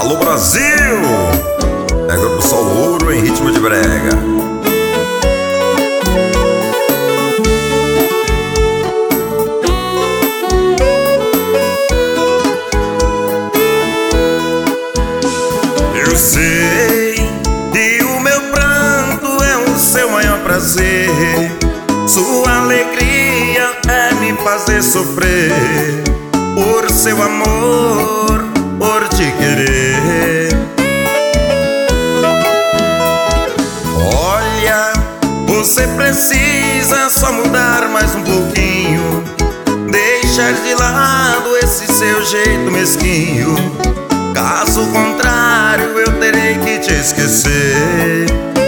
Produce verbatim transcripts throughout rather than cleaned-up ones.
Alô Brasil! É Grupo Sol Ouro em ritmo de brega. Eu sei que o meu pranto é o seu maior prazer. Sua alegria é me fazer sofrer por seu amor, por te querer. Olha, você precisa só mudar mais um pouquinho, deixar de lado esse seu jeito mesquinho. Caso contrário, eu terei que te esquecer.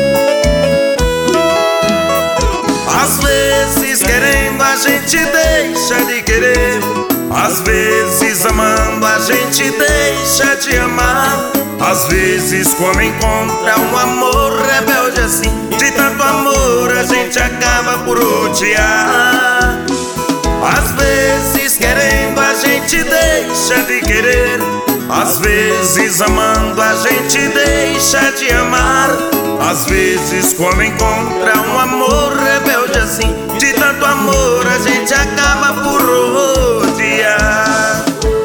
Às vezes querendo a gente deixa de querer, às vezes amando a gente deixa de amar. Às vezes quando encontra um amor rebelde assim, de tanto amor a gente acaba por odiar. Às vezes querendo a gente deixa de querer, às vezes amando a gente deixa de amar. Às vezes quando encontra um amor rebelde assim, de tanto amor a gente acaba por odiar.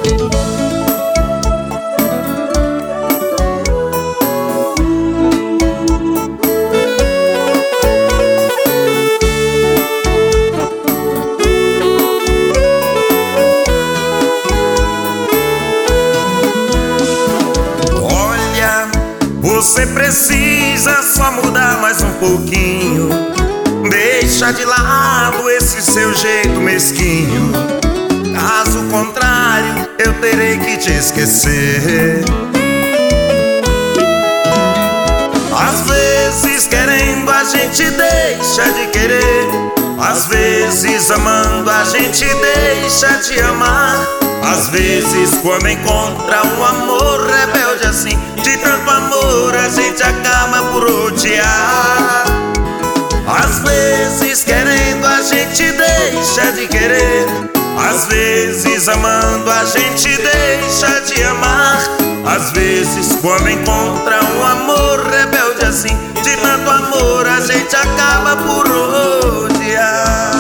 Você precisa só mudar mais um pouquinho, deixa de lado esse seu jeito mesquinho. Caso contrário, eu terei que te esquecer. Às vezes querendo a gente deixa de querer, às vezes amando a gente deixa de amar. Às vezes quando encontra um amor rebelde assim, de tanto amor a gente acaba por odiar. Às vezes querendo a gente deixa de querer, às vezes amando a gente deixa de amar. Às vezes quando encontra um amor rebelde assim, de tanto amor a gente acaba por odiar.